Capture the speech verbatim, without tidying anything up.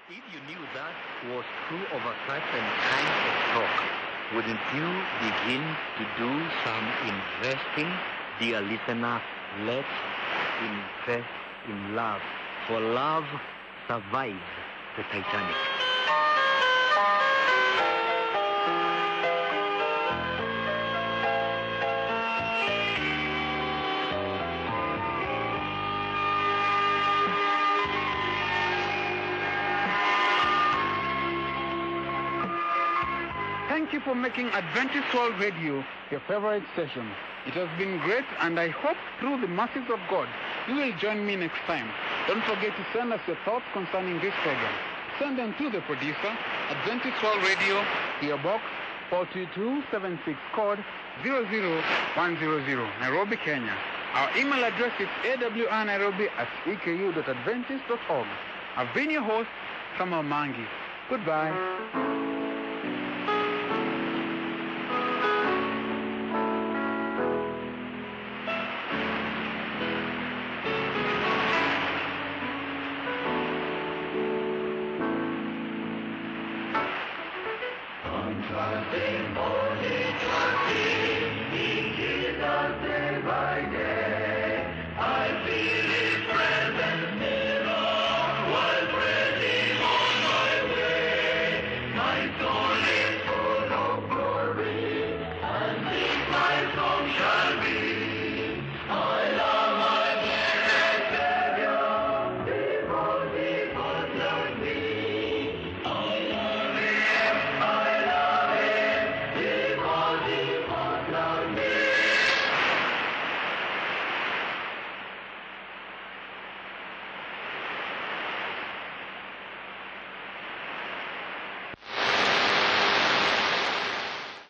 If you knew that was true of a certain kind of talk, wouldn't you begin to do some investing? Dear listener, let's invest in love. For love survives the Titanic. Thank you for making Adventist World Radio your favorite station. It has been great, and I hope through the mercies of God, you will join me next time. Don't forget to send us your thoughts concerning this program. Send them to the producer, Adventist World Radio, P O Box four two two seven six, code zero zero one zero zero, Nairobi, Kenya. Our email address is a w r nairobi at e k u dot adventist dot org. I've been your host, Samuel Mangi. Goodbye. Trusting, only trusting.